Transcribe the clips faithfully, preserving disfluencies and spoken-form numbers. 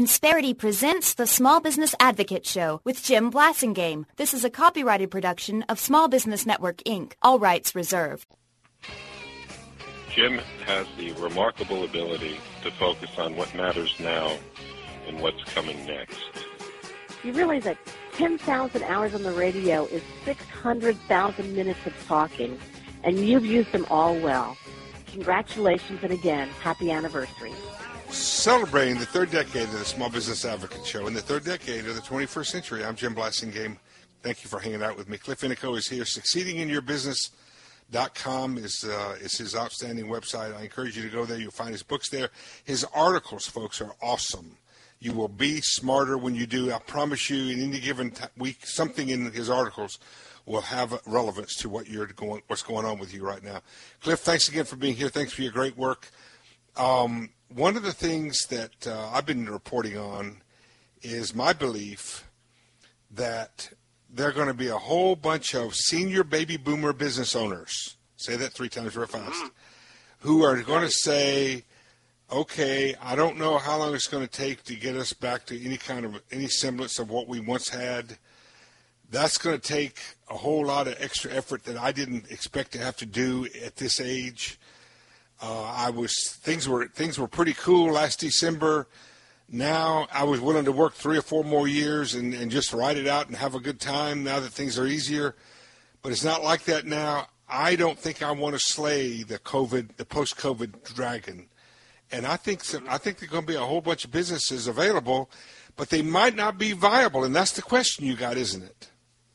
Insperity presents the Small Business Advocate Show with Jim Blasingame. This is a copyrighted production of Small Business Network, Incorporated. All rights reserved. Jim has the remarkable ability to focus on what matters now and what's coming next. You realize that ten thousand hours on the radio is six hundred thousand minutes of talking, and you've used them all well. Congratulations, and again, happy anniversary. Celebrating the third decade of the Small Business Advocate Show in the third decade of the twenty-first century. I'm Jim Blasingame. Thank you for hanging out with me. Cliff Inico is here. succeeding in your business dot com is uh, is his outstanding website. I encourage you to go there. You'll find his books there. His articles, folks, are awesome. You will be smarter when you do. I promise you, in any given t- week, something in his articles will have relevance to what you're going, what's going on with you right now. Cliff, thanks again for being here. Thanks for your great work. Um, one of the things that uh, I've been reporting on is my belief that there are going to be a whole bunch of senior baby boomer business owners, say that three times real fast, who are going to say, okay, I don't know how long it's going to take to get us back to any kind of, any semblance of what we once had. That's going to take a whole lot of extra effort that I didn't expect to have to do at this age. Uh, I was things were things were pretty cool last December. Now I was willing to work three or four more years and, and just ride it out and have a good time now that things are easier. But it's not like that now. I don't think I want to slay the COVID, the post-COVID dragon. And I think some, I think there's going to be a whole bunch of businesses available, but they might not be viable. And that's the question you got, isn't it?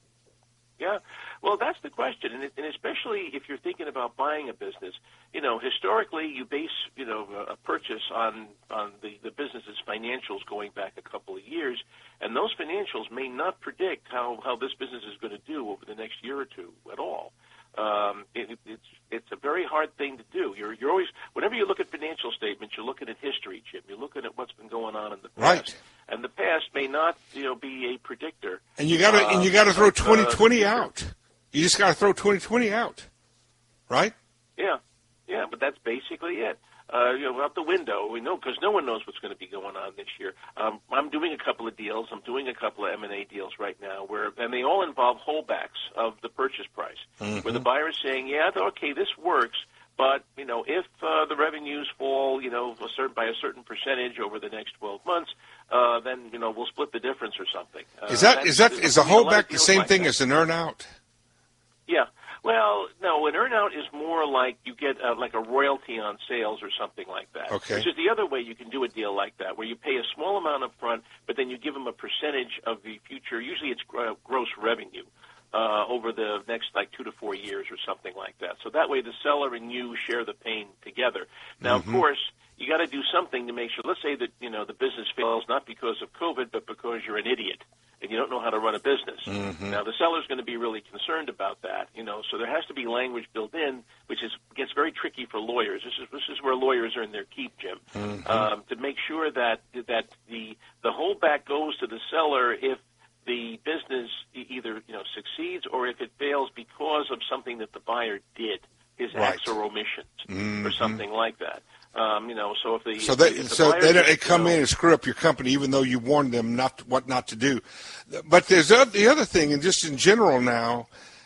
Yeah. Well, that's the question, and, it, and especially if you're thinking about buying a business. You know, historically, you base, you know, a purchase on on the, the business's financials going back a couple of years, and those financials may not predict how, how this business is going to do over the next year or two at all. Um, it, it's it's a very hard thing to do. You're you're always, whenever you look at financial statements, you're looking at history, Jim. You're looking at what's been going on in the past, right? And the past may not, you know, be a predictor. And you got to uh, and you got to throw twenty twenty uh, out. You just got to throw twenty twenty out, right? Yeah, yeah, but that's basically it. Uh, you know, out the window, we know, because no one knows what's going to be going on this year. Um, I'm doing a couple of deals. I'm doing a couple of M and A deals right now, where and they all involve holdbacks of the purchase price, mm-hmm. where the buyer is saying, yeah, okay, this works, but, you know, if uh, the revenues fall, you know, a certain, by a certain percentage over the next twelve months, uh, then, you know, we'll split the difference or something. Uh, is that is that is a holdback the same thing as an earn-out? Yeah. Well, no, an earn-out is more like you get uh, like a royalty on sales or something like that. Okay. Which is the other way you can do a deal like that, where you pay a small amount up front, but then you give them a percentage of the future. Usually it's uh, gross revenue uh, over the next like two to four years or something like that. So that way the seller and you share the pain together. Now, mm-hmm. of course, you got to do something to make sure. Let's say that, you know, the business fails not because of COVID, but because you're an idiot and you don't know how to run a business. Mm-hmm. Now, the seller's going to be really concerned about that, you know, so there has to be language built in, which is gets very tricky for lawyers. This is this is where lawyers earn their keep, Jim, mm-hmm. um, to make sure that that the the holdback goes to the seller if the business either, you know, succeeds or if it fails because of something that the buyer did, his right. acts or omissions, mm-hmm. or something like that. Um, you know, so if the so they if the so they, just, they come you know, in and screw up your company, even though you warned them not to, what not to do. But there's the other thing, and just in general now,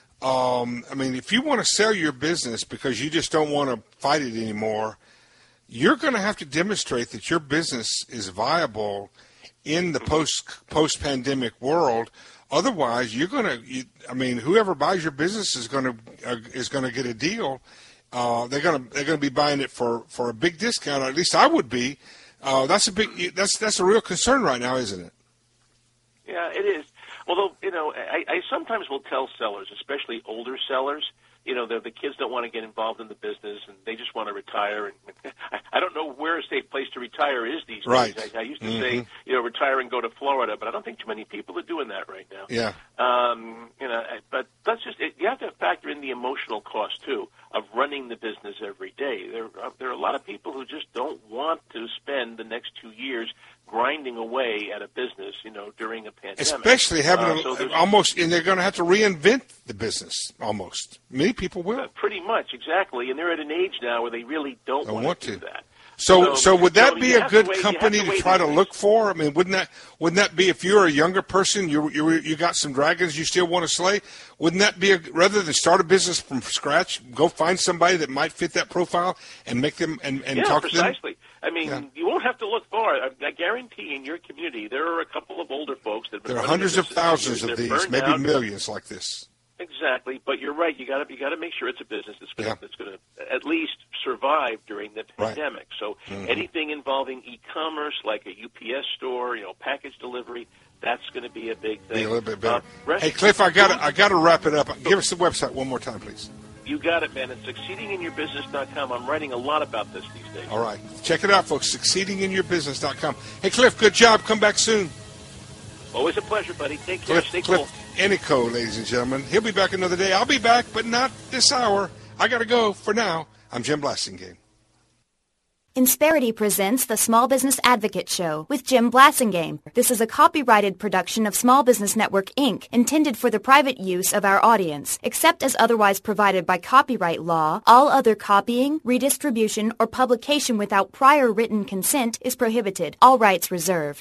um, I mean, if you want to sell your business because you just don't want to fight it anymore, you're going to have to demonstrate that your business is viable in the post post pandemic world. Otherwise, you're going to. You, I mean, whoever buys your business is going to uh, is going to get a deal. Uh, they're gonna they're gonna be buying it for, for a big discount, or at least I would be. Uh, that's a big that's that's a real concern right now, isn't it? Yeah, it is. Although, you know, I, I sometimes will tell sellers, especially older sellers, you know, the, the kids don't want to get involved in the business and they just want to retire. And I, I don't know where a safe place to retire is these right. days. I, I used to mm-hmm. say, you know, retire and go to Florida, but I don't think too many people are doing that right now. Yeah. Um, you know, but that's just it, you have to factor in the emotional cost too of running the business every day. There, uh, there are a lot of people who just don't want to spend the next two years grinding away at a business, you know, during a pandemic. Especially having uh, a, so almost, and they're going to have to reinvent the business almost. Many people will. Uh, pretty much, exactly. And they're at an age now where they really don't, don't want, want to do to. that. So, so would that so be you a have good to wait- you company have to to wait try to these look for? I mean, wouldn't that wouldn't that be, if you're a younger person, you you you got some dragons you still want to slay? Wouldn't that be a, rather than start a business from scratch, go find somebody that might fit that profile and make them and, and yeah, talk to them? precisely. I mean, Yeah. you won't have to look far. I, I guarantee in your community there are a couple of older folks that have been There are running hundreds of businesses for thousands years. of They're these, burned maybe out. millions like this. Exactly, but you're right. You got to you got to make sure it's a business that's going Yeah. that's going to at least survive during the Right. pandemic. So Mhm. anything involving e-commerce, like a U P S store, you know, package delivery, that's going to be a big thing. Be a little bit better. Uh, rest- Hey, Cliff, I got I got to wrap it up. Give us the website one more time, please. You got it, man. It's succeeding in your business dot com. I'm writing a lot about this these days. All right, check it out, folks. succeeding in your business dot com. Hey, Cliff, good job. Come back soon. Always a pleasure, buddy. Take care. Cliff, Stay cool. Cliff Enico, ladies and gentlemen. He'll be back another day. I'll be back, but not this hour. I got to go for now. I'm Jim Blasingame. Insperity presents the Small Business Advocate Show with Jim Blasingame. This is a copyrighted production of Small Business Network, Incorporated, intended for the private use of our audience. Except as otherwise provided by copyright law, all other copying, redistribution, or publication without prior written consent is prohibited. All rights reserved.